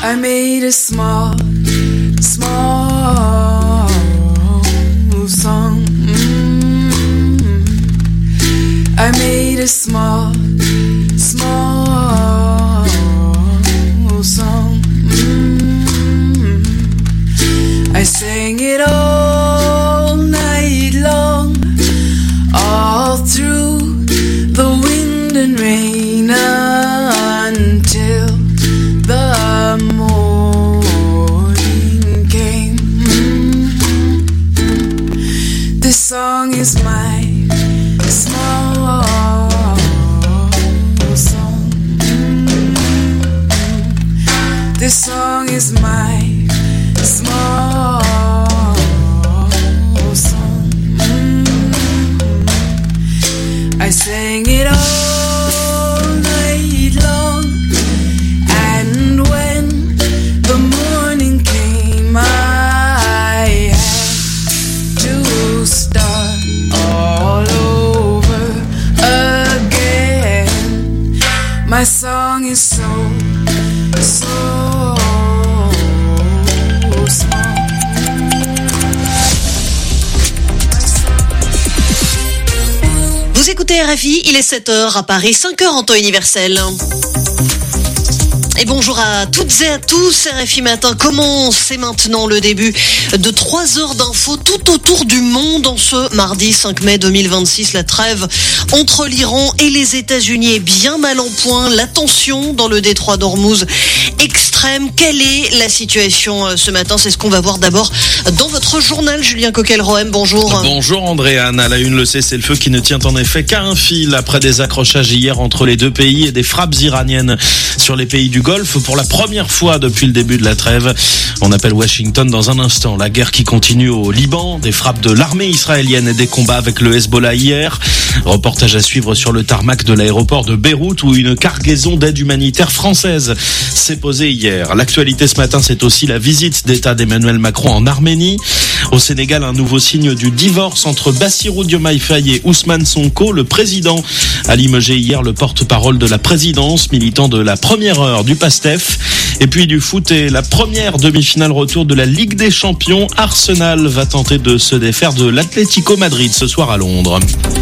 I made a small song. I made a small song. I sang it all night long, all through the wind and rain until the morning came. This song is my small song. This song is my small song. I sang it all night long, and when the morning came, I had to start all over again. My song is so small. Vous écoutez RFI, il est 7h à Paris, 5h en temps universel. Et bonjour à toutes et à tous, RFI Matin commence maintenant le début de 3 heures d'infos tout autour du monde en ce mardi 5 mai 2026. La trêve entre l'Iran et les États-Unis est bien mal en point. La tension dans le détroit d'Ormuz extrême. Quelle est la situation ce matin? C'est ce qu'on va voir d'abord dans votre journal. Julien Coquel-Rohem, bonjour. Bonjour Andréane. À la une, le cessez-le-feu qui ne tient en effet qu'à un fil après des accrochages hier entre les deux pays et des frappes iraniennes sur les pays du Golfe pour la première fois depuis le début de la trêve. On appelle Washington dans un instant. La guerre qui continue au Liban, des frappes de l'armée israélienne et des combats avec le Hezbollah hier. Reportage à suivre sur le tarmac de l'aéroport de Beyrouth où une cargaison d'aide humanitaire française s'est posée hier. L'actualité ce matin, c'est aussi la visite d'État d'Emmanuel Macron en Arménie. Au Sénégal, un nouveau signe du divorce entre Bassirou Diomaye Faye et Ousmane Sonko. Le président a limogé hier le porte-parole de la présidence, militant de la première heure du PASTEF. Et puis du foot et la première demi-finale retour de la Ligue des Champions. Arsenal va tenter de se défaire de l'Atlético Madrid ce soir à Londres.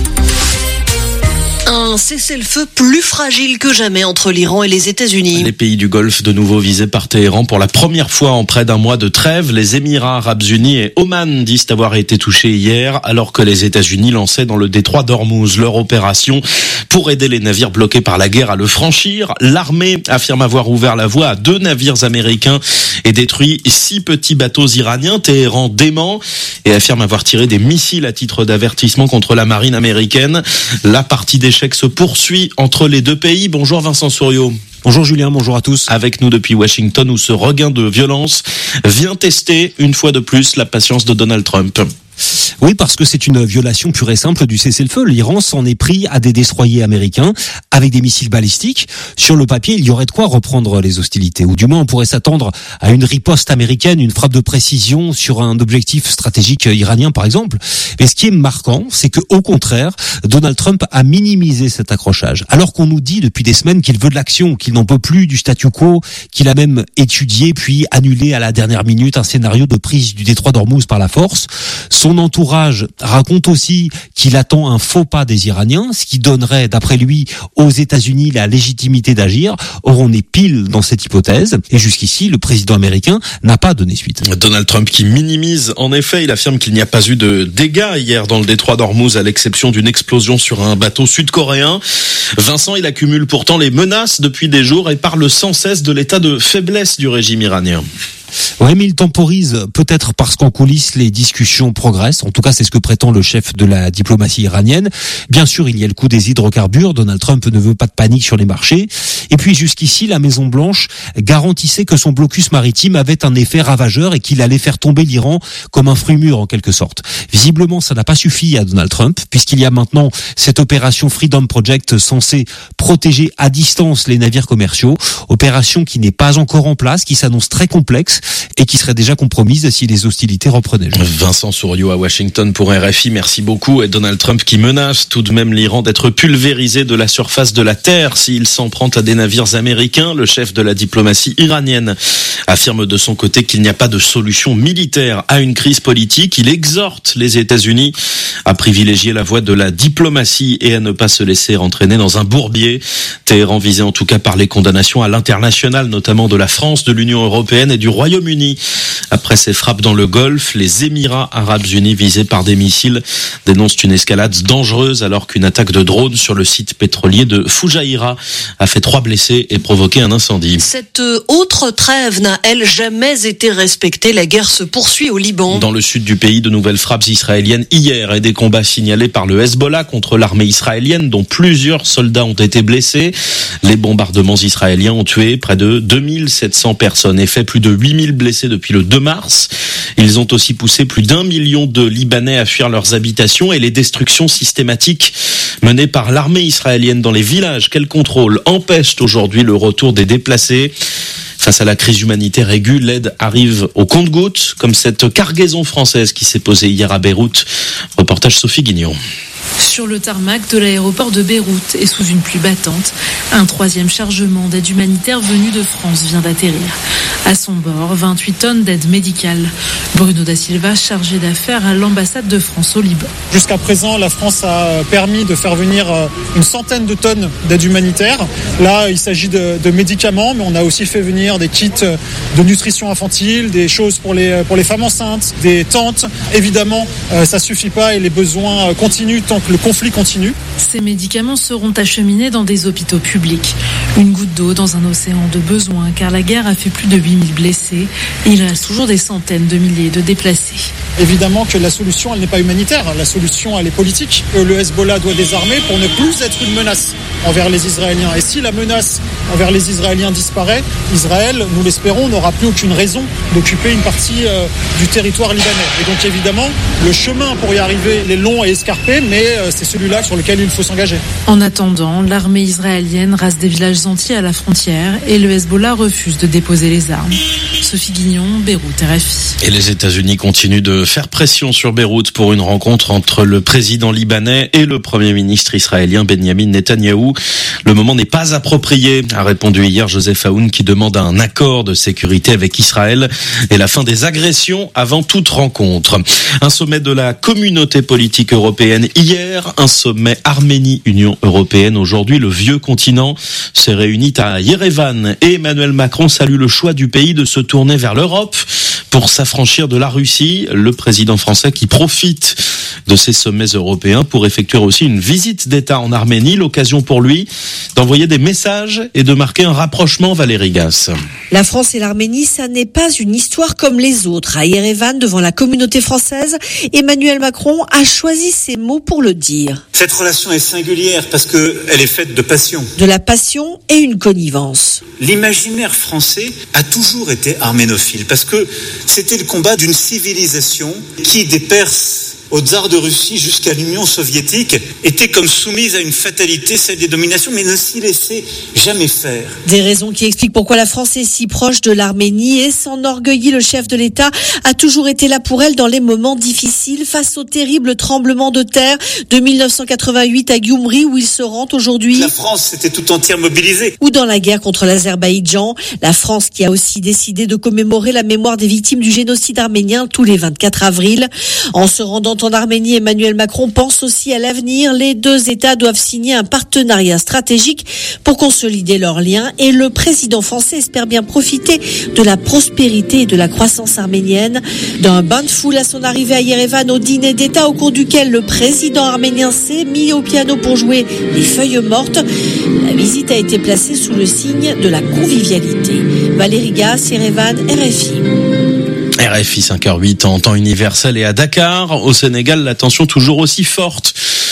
Un cessez-le-feu plus fragile que jamais entre l'Iran et les États-Unis. Les pays du Golfe de nouveau visés par Téhéran pour la première fois en près d'un mois de trêve. Les Émirats Arabes Unis et Oman disent avoir été touchés hier, alors que les États-Unis lançaient dans le détroit d'Ormuz leur opération pour aider les navires bloqués par la guerre à le franchir. L'armée affirme avoir ouvert la voie à 2 navires américains et détruit 6 petits bateaux iraniens. Téhéran dément et affirme avoir tiré des missiles à titre d'avertissement contre la marine américaine. La partie d'échecs se poursuit entre les deux pays. Bonjour Vincent Souriau. Bonjour Julien, bonjour à tous. Avec nous depuis Washington où ce regain de violence vient tester une fois de plus la patience de Donald Trump. Oui, parce que c'est une violation pure et simple du cessez-le-feu. L'Iran s'en est pris à des destroyers américains avec des missiles balistiques. Sur le papier, il y aurait de quoi reprendre les hostilités. Ou du moins, on pourrait s'attendre à une riposte américaine, une frappe de précision sur un objectif stratégique iranien, par exemple. Mais ce qui est marquant, c'est que, au contraire, Donald Trump a minimisé cet accrochage. Alors qu'on nous dit depuis des semaines qu'il veut de l'action, qu'il n'en peut plus du statu quo, qu'il a même étudié puis annulé à la dernière minute un scénario de prise du détroit d'Ormuz par la force. Son entourage raconte aussi qu'il attend un faux pas des Iraniens, ce qui donnerait, d'après lui, aux États-Unis la légitimité d'agir. Or, on est pile dans cette hypothèse. Et jusqu'ici, le président américain n'a pas donné suite. Donald Trump qui minimise, en effet, il affirme qu'il n'y a pas eu de dégâts hier dans le détroit d'Ormuz, à l'exception d'une explosion sur un bateau sud-coréen. Vincent, il accumule pourtant les menaces depuis des jours et parle sans cesse de l'état de faiblesse du régime iranien. Oui, mais il temporise, peut-être parce qu'en coulisses, les discussions progressent. En tout cas, c'est ce que prétend le chef de la diplomatie iranienne. Bien sûr, il y a le coût des hydrocarbures. Donald Trump ne veut pas de panique sur les marchés. Et puis, jusqu'ici, la Maison-Blanche garantissait que son blocus maritime avait un effet ravageur et qu'il allait faire tomber l'Iran comme un fruit mûr, en quelque sorte. Visiblement, ça n'a pas suffi à Donald Trump, puisqu'il y a maintenant cette opération Freedom Project censée protéger à distance les navires commerciaux. Opération qui n'est pas encore en place, qui s'annonce très complexe, et qui serait déjà compromise si les hostilités reprenaient. Vincent Souriau à Washington pour RFI, merci beaucoup. Et Donald Trump qui menace tout de même l'Iran d'être pulvérisé de la surface de la Terre s'il s'en prend à des navires américains. Le chef de la diplomatie iranienne affirme de son côté qu'il n'y a pas de solution militaire à une crise politique. Il exhorte les États-Unis à privilégier la voie de la diplomatie et à ne pas se laisser entraîner dans un bourbier. Téhéran visé en tout cas par les condamnations à l'international, notamment de la France, de l'Union européenne et du Royaume-Uni. Après ces frappes dans le Golfe, les Émirats arabes unis visés par des missiles dénoncent une escalade dangereuse alors qu'une attaque de drone sur le site pétrolier de Fujairah a fait 3 blessés et provoqué un incendie. Cette autre trêve n'a, elle, jamais été respectée. La guerre se poursuit au Liban. Dans le sud du pays, de nouvelles frappes israéliennes hier et des combats signalés par le Hezbollah contre l'armée israélienne dont plusieurs soldats ont été blessés. Les bombardements israéliens ont tué près de 2700 personnes et fait plus de 8000 blessés depuis le 2 mars. Ils ont aussi poussé plus d'1 million de Libanais à fuir leurs habitations et les destructions systématiques menées par l'armée israélienne dans les villages qu'elle contrôle empêchent aujourd'hui le retour des déplacés. Face à la crise humanitaire aiguë, l'aide arrive au compte-gouttes, comme cette cargaison française qui s'est posée hier à Beyrouth. Reportage Sophie Guignon. Sur le tarmac de l'aéroport de Beyrouth et sous une pluie battante, un 3e chargement d'aide humanitaire venu de France vient d'atterrir. À son bord, 28 tonnes d'aide médicale. Bruno da Silva, chargé d'affaires à l'ambassade de France au Liban. Jusqu'à présent, la France a permis de faire venir une centaine de tonnes d'aide humanitaire. Là, il s'agit de médicaments, mais on a aussi fait venir des kits de nutrition infantile, des choses pour les femmes enceintes, des tentes. Évidemment, ça suffit pas et les besoins continuent tant que le conflit continue. Ces médicaments seront acheminés dans des hôpitaux publics. Une goutte d'eau dans un océan de besoins, car la guerre a fait plus de 8000 blessés et il reste toujours des centaines de milliers de déplacés. Évidemment que la solution, elle n'est pas humanitaire. La solution, elle est politique. Le Hezbollah doit désarmer pour ne plus être une menace envers les Israéliens. Et si la menace envers les Israéliens disparaît, Israël, nous l'espérons, n'aura plus aucune raison d'occuper une partie du territoire libanais. Et donc évidemment, le chemin pour y arriver est long et escarpé, mais c'est celui-là sur lequel il faut s'engager. En attendant, l'armée israélienne rase des villages entiers à la frontière et le Hezbollah refuse de déposer les armes. Sophie Guignon, Beyrouth, RFI. Et les États-Unis continuent de faire pression sur Beyrouth pour une rencontre entre le président libanais et le premier ministre israélien Benjamin Netanyahou. Le moment n'est pas approprié, a répondu hier Joseph Aoun, qui demande un accord de sécurité avec Israël et la fin des agressions avant toute rencontre. Un sommet de la communauté politique européenne hier, un sommet Arménie-Union européenne aujourd'hui. Le vieux continent s'est réuni à Yerevan et Emmanuel Macron salue le choix du pays de se tourner vers l'Europe pour s'affranchir de la Russie. Le président français qui profite de ces sommets européens pour effectuer aussi une visite d'État en Arménie, l'occasion pour lui d'envoyer des messages et de marquer un rapprochement. Valérie Gasse. La France et l'Arménie, ça n'est pas une histoire comme les autres. À Yerevan, devant la communauté française, Emmanuel Macron a choisi ses mots pour le dire. Cette relation est singulière parce qu'elle est faite de passion. De la passion et une connivence. L'imaginaire français a toujours été arménophile parce que c'était le combat d'une civilisation qui, des Perses au tsar de Russie jusqu'à l'Union soviétique, était comme soumise à une fatalité, celle des dominations, mais ne s'y laissait jamais faire. Des raisons qui expliquent pourquoi la France est si proche de l'Arménie et s'enorgueillit. Le chef de l'État a toujours été là pour elle dans les moments difficiles face au terrible tremblement de terre de 1988 à Gyumri où il se rend aujourd'hui. La France s'était tout entière mobilisée. Ou dans la guerre contre l'Azerbaïdjan, la France qui a aussi décidé de commémorer la mémoire des victimes du génocide arménien tous les 24 avril. En se rendant en Arménie, Emmanuel Macron pense aussi à l'avenir. Les deux États doivent signer un partenariat stratégique pour consolider leurs liens et le président français espère bien profiter de la prospérité et de la croissance arménienne. D'un bain de foule à son arrivée à Yerevan au dîner d'État au cours duquel le président arménien s'est mis au piano pour jouer les feuilles mortes, la visite a été placée sous le signe de la convivialité. Valérie Gasse, Yerevan, RFI. RFI 5h08 en temps universel et à Dakar, au Sénégal, la tension toujours aussi forte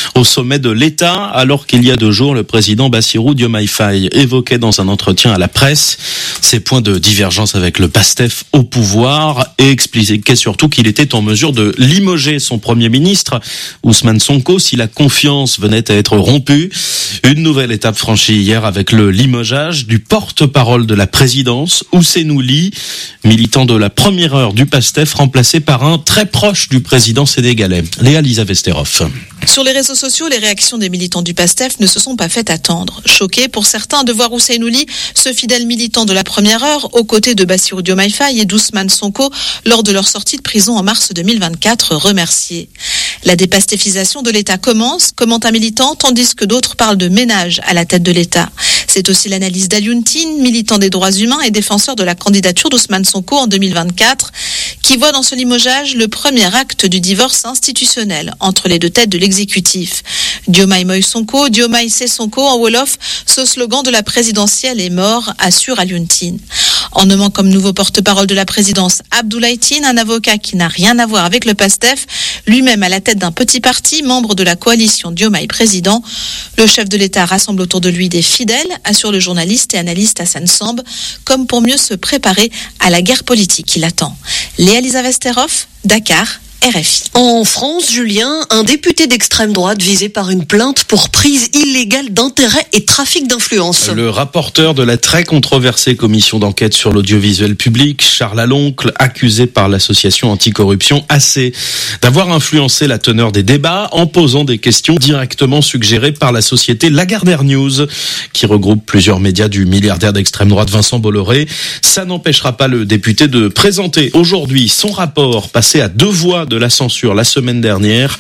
au sommet de l'État, alors qu'il y a 2 jours, le président Bassirou Diomaye Faye évoquait dans un entretien à la presse ses points de divergence avec le PASTEF au pouvoir et expliquait surtout qu'il était en mesure de limoger son premier ministre, Ousmane Sonko, si la confiance venait à être rompue. Une nouvelle étape franchie hier avec le limogeage du porte-parole de la présidence, Ousseynou Ly, militant de la première heure du PASTEF, remplacé par un très proche du président sénégalais, Léa-Lisa Vesterhoff. Sur les réseaux sociaux, les réactions des militants du PASTEF ne se sont pas faites attendre. Choqués pour certains de voir Ousseynou Ly, ce fidèle militant de la première heure, aux côtés de Bassirou Diomaye Faye et d'Ousmane Sonko lors de leur sortie de prison en mars 2024, remerciés. La dépastéfisation de l'État commence, commente un militant, tandis que d'autres parlent de ménage à la tête de l'État. C'est aussi l'analyse d'Alioune Tine, militant des droits humains et défenseur de la candidature d'Ousmane Sonko en 2024, qui voit dans ce limogeage le premier acte du divorce institutionnel entre les 2 têtes de l'exécutif. Diomaye Moïse Sonko, Diomaye C'est Sonko, en Wolof, ce slogan de la présidentielle est mort, assure Alioune Tine. En nommant comme nouveau porte-parole de la présidence Abdoulaye Tine, un avocat qui n'a rien à voir avec le PASTEF, lui-même à la tête d'un petit parti, membre de la coalition Diomaye président. Le chef de l'État rassemble autour de lui des fidèles, assure le journaliste et analyste Hassan Samb, comme pour mieux se préparer à la guerre politique qui l'attend. Léa-Lisa Vesterhoff, Dakar, RFI. En France, Julien, un député d'extrême droite visé par une plainte pour prise illégale d'intérêt et trafic d'influence. Le rapporteur de la très controversée commission d'enquête sur l'audiovisuel public, Charles Aloncle, accusé par l'association anticorruption AC d'avoir influencé la teneur des débats en posant des questions directement suggérées par la société Lagardère News, qui regroupe plusieurs médias du milliardaire d'extrême droite Vincent Bolloré. Ça n'empêchera pas le député de présenter aujourd'hui son rapport passé à 2 voix de la censure la semaine dernière.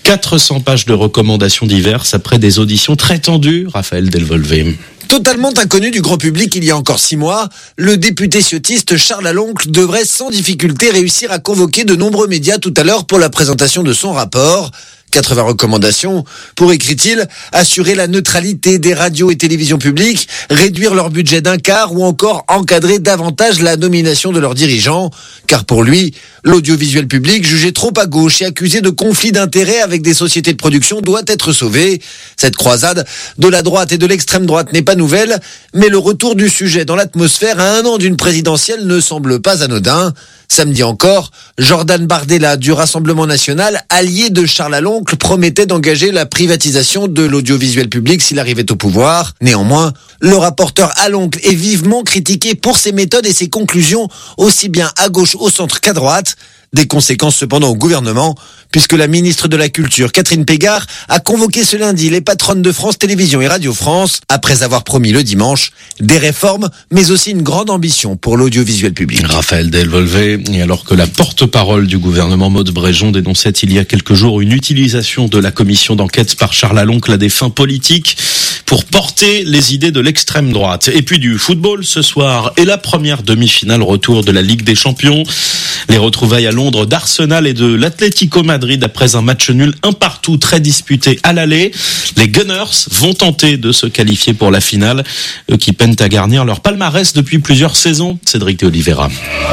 400 pages de recommandations diverses après des auditions très tendues. Raphaël Delvolvé. Totalement inconnu du grand public il y a encore 6 mois, le député ciotiste Charles Aloncle devrait sans difficulté réussir à convoquer de nombreux médias tout à l'heure pour la présentation de son rapport. 80 recommandations pour, écrit-il, assurer la neutralité des radios et télévisions publiques, réduire leur budget d'1/4 ou encore encadrer davantage la nomination de leurs dirigeants. Car pour lui, l'audiovisuel public, jugé trop à gauche et accusé de conflit d'intérêts avec des sociétés de production, doit être sauvé. Cette croisade de la droite et de l'extrême droite n'est pas nouvelle, mais le retour du sujet dans l'atmosphère à 1 an d'une présidentielle ne semble pas anodin. Samedi encore, Jordan Bardella du Rassemblement national, allié de Charles Aloncle, promettait d'engager la privatisation de l'audiovisuel public s'il arrivait au pouvoir. Néanmoins, le rapporteur Aloncle est vivement critiqué pour ses méthodes et ses conclusions, aussi bien à gauche, au centre qu'à droite. Des conséquences cependant au gouvernement, puisque la ministre de la Culture, Catherine Pégard, a convoqué ce lundi les patronnes de France Télévisions et Radio France, après avoir promis le dimanche des réformes, mais aussi une grande ambition pour l'audiovisuel public. Raphaël Delvolvé, et alors que la porte-parole du gouvernement Maud Bréjon dénonçait il y a quelques jours une utilisation de la commission d'enquête par Charles Aloncle à des fins politiques pour porter les idées de l'extrême droite. Et puis du football ce soir et la première demi-finale retour de la Ligue des Champions. Les retrouvailles à Londres d'Arsenal et de l'Atlético Madrid après un match nul 1-1 très disputé à l'aller. Les Gunners vont tenter de se qualifier pour la finale, eux qui peinent à garnir leur palmarès depuis plusieurs saisons. Cédric de Oliveira.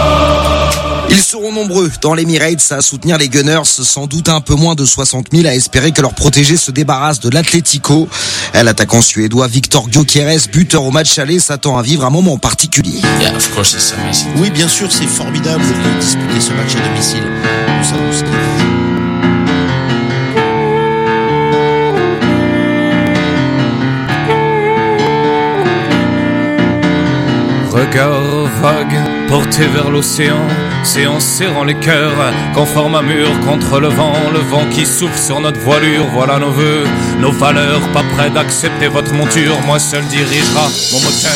Ils seront nombreux dans l'Emirates à soutenir les Gunners, sans doute un peu moins de 60 000 à espérer que leur protégé se débarrasse de l'Atlético. L'attaquant suédois Victor Gyökeres, buteur au match aller, s'attend à vivre un moment particulier. Oui, bien sûr, c'est formidable de disputer ce match à domicile. Nous savons ce qu'il faut. Regard vague, porté vers l'océan, c'est en serrant les cœurs qu'on forme un mur contre le vent qui souffle sur notre voilure. Voilà nos vœux, nos valeurs, pas prêts d'accepter votre monture, moi seul dirigera mon moteur.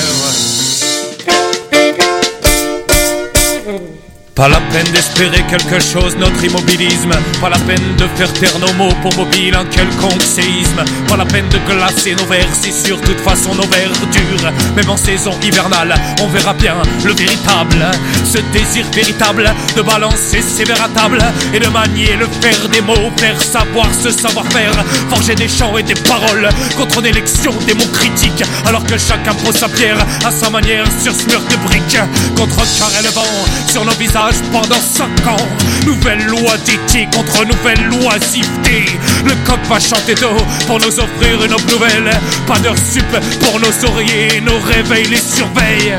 Pas la peine d'espérer quelque chose, notre immobilisme. Pas la peine de faire taire nos mots pour mobile un quelconque séisme. Pas la peine de glacer nos vers, si sur toute façon nos vers durent. Même en saison hivernale, on verra bien le véritable. Ce désir véritable de balancer ses verres à table et de manier le fer des mots, faire savoir ce savoir-faire. Forger des chants et des paroles contre une élection des mots critiques. Alors que chacun pose sa pierre à sa manière sur ce mur de briques. Contrecarrer le vent sur nos visages visage pendant 5 ans. Nouvelle loi d'éthique contre nouvelle loisiveté. Le coq va chanter tôt pour nous offrir une aube nouvelle. Pas d'heure sup pour nos oreillers, nos réveils les surveillent.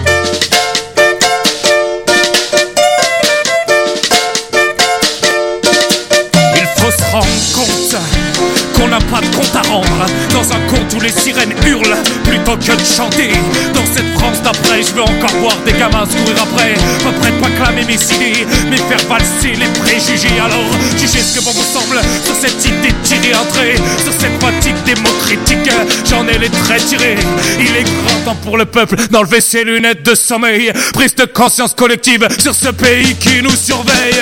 Il faut se rendre compte qu'on n'a pas de compte à rendre. Dans un conte où les sirènes hurlent plutôt que de chanter. Dans cette France d'après, je veux encore voir des gamins se courir après. Pas prêt de pas clamer mes idées, mais faire valser les préjugés. Alors, jugez ce que bon vous semble sur cette idée de tirer un trait. Sur cette fatigue démocritique, j'en ai les traits tirés. Il est grand temps pour le peuple d'enlever ses lunettes de sommeil. Prise de conscience collective sur ce pays qui nous surveille.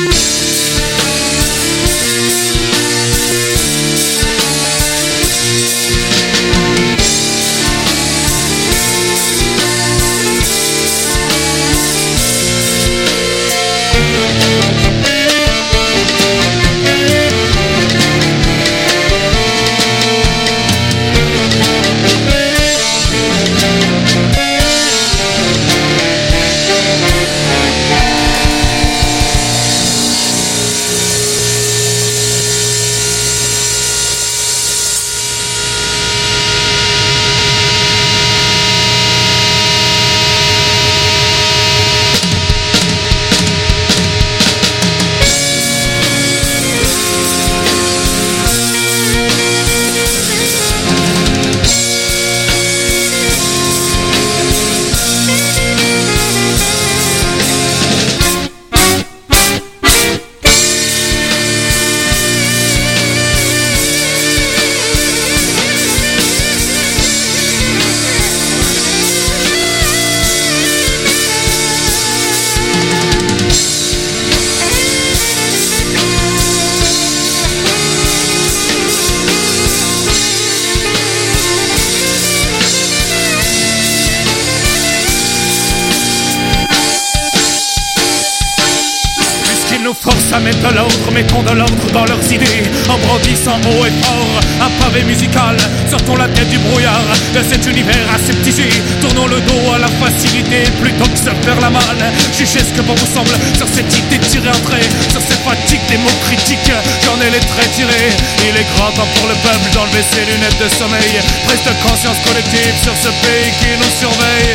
Force à mettre de l'ordre, mettons de l'ordre dans leurs idées. En brandissant haut et fort un pavé musical. Sortons la tête du brouillard de cet univers aseptisé. Tournons le dos à la facilité plutôt que se faire la malle. Jugez ce que bon vous semble sur cette idée de tirer un trait. Sur cette fatigue des mots critiques, j'en ai les traits tirés. Il est grand temps pour le peuple d'enlever ses lunettes de sommeil. Prise de conscience collective sur ce pays qui nous surveille.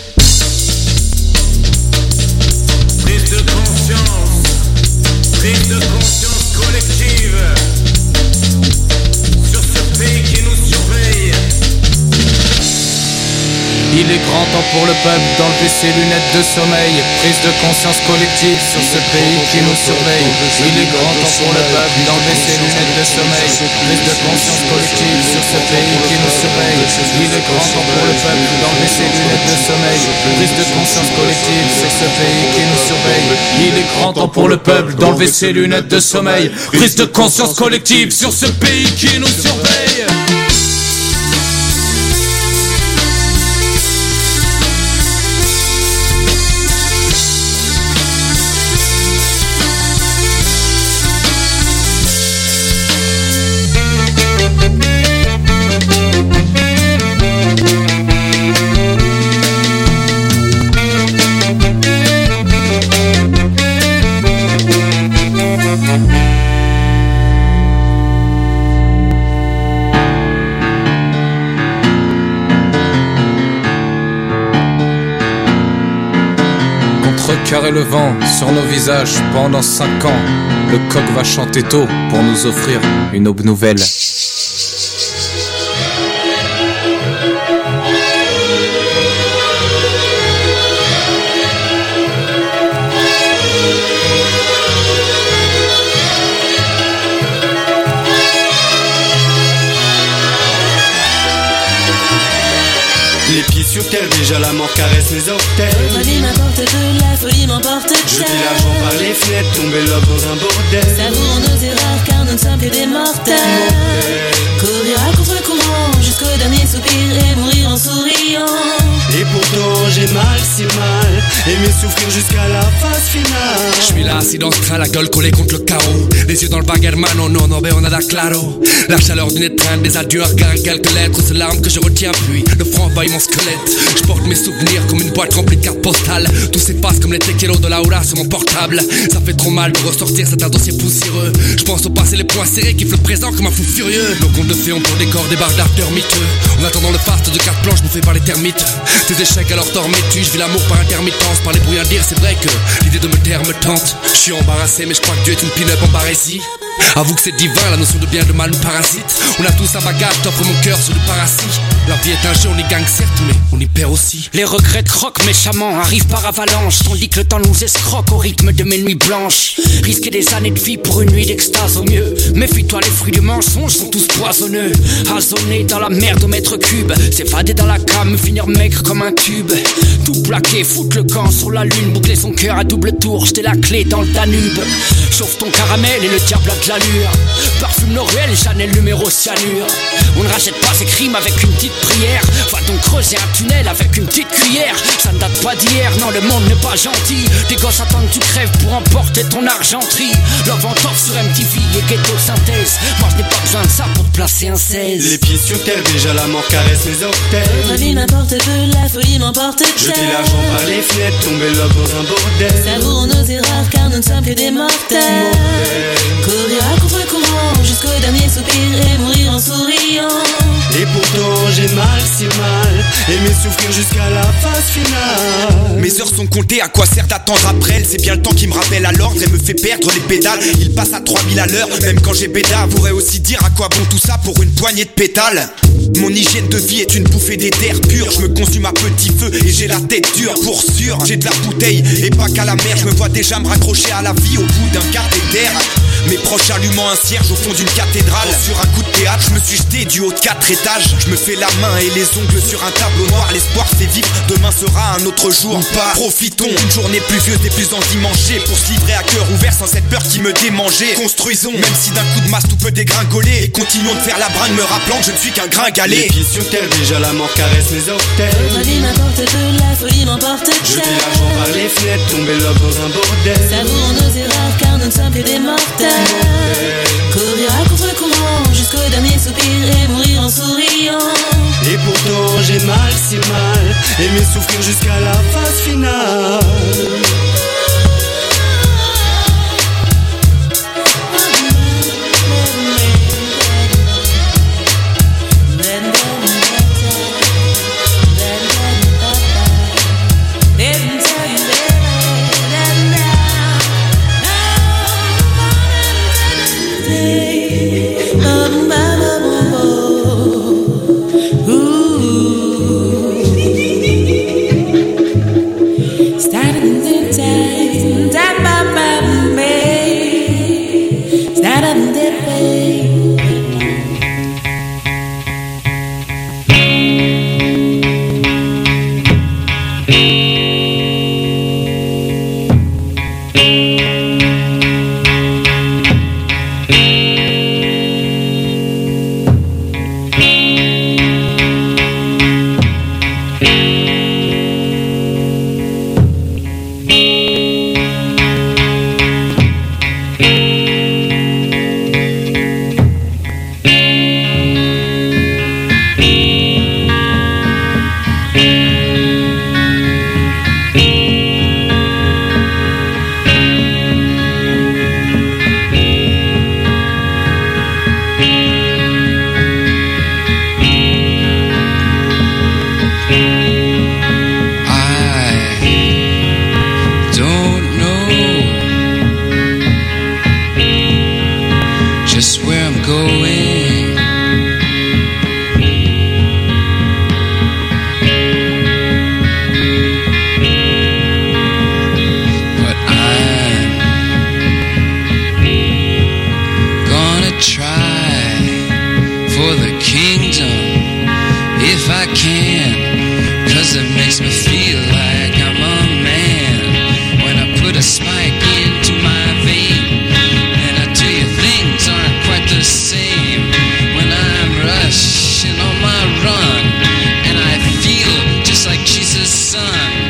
Prise de conscience. Prise de conscience collective sur ce pays qui nous surveille. Il est grand temps pour le peuple d'enlever ses lunettes de sommeil. Prise de conscience collective sur ce pays qui nous surveille. Il est grand temps pour le peuple d'enlever ses lunettes de sommeil. Prise de conscience collective sur ce pays qui nous surveille. Il est grand temps pour le peuple d'enlever ses lunettes de sommeil. Prise de conscience collective sur ce pays qui nous surveille. Il est grand temps pour le peuple d'enlever ses lunettes de sommeil. Prise de conscience collective sur ce pays qui nous surveille. Carrer le vent sur nos visages pendant 5 ans. Le coq va chanter tôt pour nous offrir une aube nouvelle. Les pieds sur terre, déjà la mort caresse mes orteils. Ma vie m'apporte de la folie, m'emporte jeter l'argent par les fenêtres, tomber l'homme dans un bordel. Savourons nos erreurs car nous ne sommes que des mortels. Courir à contre-courant jusqu'au dernier soupir et mourir en souriant. Et pourtant j'ai mal, si mal, aimé souffrir jusqu'à la phase finale. Je suis là, assis dans ce train, la gueule collée contre le carreau, les yeux dans le bag hermano, non, non, mais on a la claro. La chaleur d'une étreinte, des adieux, regards et quelques lettres, c'est l'arme que je retiens, puis le franc envahit mon squelette. Je porte mes souvenirs comme une boîte remplie de cartes postales, tout s'efface comme les tequilos de Laura sur mon portable. Ça fait trop mal de ressortir, c'est un dossier poussiéreux. Je pense au passé, les poings serrés, kiffe le présent comme un fou furieux. Nos contes de fées ont pour décor des barres d'acteurs miteux, en attendant le faste de cartes blanches bouffées par les termites. Tes échecs alors dormais-tu, je vis l'amour par intermittence, par les bruits à dire, c'est vrai que l'idée de me taire me tente. Je suis embarrassé mais je crois que Dieu est une pin-up en barésie. Avoue que c'est divin, la notion de bien et de mal nous parasite. On a tous un bagage, t'offre mon cœur sur du parasite. La vie est un jeu, on y gagne certes, mais on y perd aussi. Les regrets croquent méchamment, arrivent par avalanche, tandis que le temps nous escroque au rythme de mes nuits blanches. Risquer des années de vie pour une nuit d'extase au mieux. Méfie-toi, les fruits du mensonge sont tous poisonneux. Asonné dans la merde au mètre cube, s'évader dans la came, finir maigre comme un tube. Tout plaqué, foutre le camp sur la lune, boucler son cœur à double tour, jeter la clé dans le Danube. Chauffe ton caramel et le diable a de l'allure. Parfume nos ruelles, Chanel numéro cyanure. On ne rachète pas ses crimes avec une petite prière. Va donc creuser un tunnel avec une petite cuillère. Ça ne date pas d'hier, non le monde n'est pas gentil. Tes gosses attendent que tu crèves pour emporter ton argenterie. Love en top sur MTV et ghetto synthèse. Moi je n'ai pas besoin de ça pour te placer un 16. Les pieds sur terre, déjà la mort caresse mes orteils. Ma vie m'importe peu, la folie m'emporte. Jeter l'argent par les fenêtres, tomber là dans un bordel. Savourons nos erreurs car nous ne sommes que des mortels. Courir à contre-courant jusqu'au dernier soupir et mourir en souriant. Et pourtant j'ai mal, si mal, aimé souffrir jusqu'à la phase finale. Mes heures sont comptées, à quoi sert d'attendre après elle? C'est bien le temps qui me rappelle à l'ordre et me fait perdre les pédales. Il passe à 3000 à l'heure, même quand j'ai bédard. Pourrait aussi dire à quoi bon tout ça pour une poignée de pétales. Mon hygiène de vie est une bouffée d'éther pur. Je me consume à petit feu et j'ai la tête dure. Pour sûr, j'ai de la bouteille et pas qu'à la mer. Je me vois déjà me raccrocher à la vie au bout d'un quart d'éther. Mes proches allumant un cierge au fond d'une cathédrale. Sur un coup de théâtre, je me suis jeté du haut de 4 étages. Je me fais la main et les ongles sur un tableau noir. L'espoir fait vivre, demain sera un autre jour. Ou pas, profitons d'une journée pluvieuse et plus endimanchée pour se livrer à cœur ouvert sans cette peur qui me démangeait. Construisons, même si d'un coup de masse tout peut dégringoler. Et continuons de faire la bringue me rappelant que je ne suis qu'un gringalet. Les pieds sur terre, déjà la mort caresse mes orteils. Ma vie m'importe peu, la folie m'emporte. Jeter l'argent par les fenêtres, tomber là dans un bordel. Savourons nos erreurs car nous ne sommes que des mortels. Courir à contre-courant jusqu'au dernier soupir et mourir en souriant. Et pourtant j'ai mal, si mal, aimé souffrir jusqu'à la phase finale. matin.